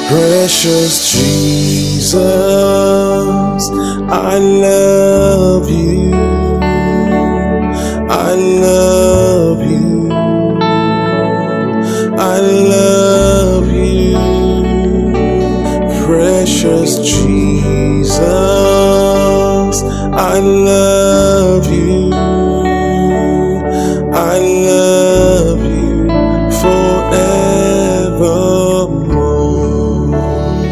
Precious Jesus, I love you. I love you. I love you. Precious Jesus, I love you. I love you forevermore.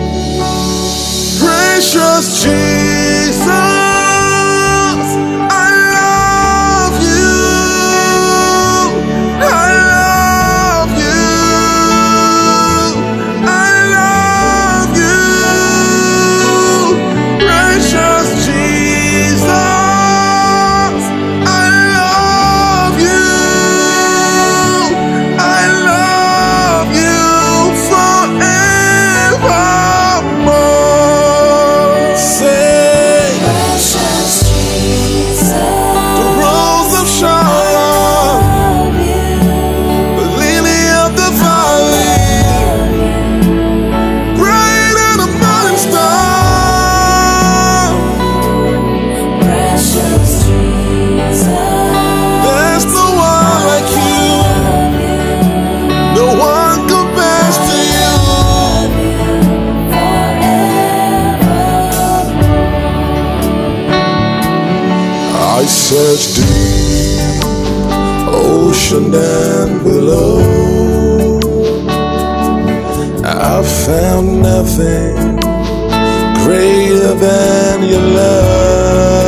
Precious Jesus, I love you. I love you. I love you. Precious Jesus, I love you. I love you forevermore. Say, Precious Jesus, the rose of Sharon, the lily of the valley, bright and the morning star. precious Jesus, There's no one like you. No one compares to you. I searched deep, ocean and below. I found nothing greater than your love.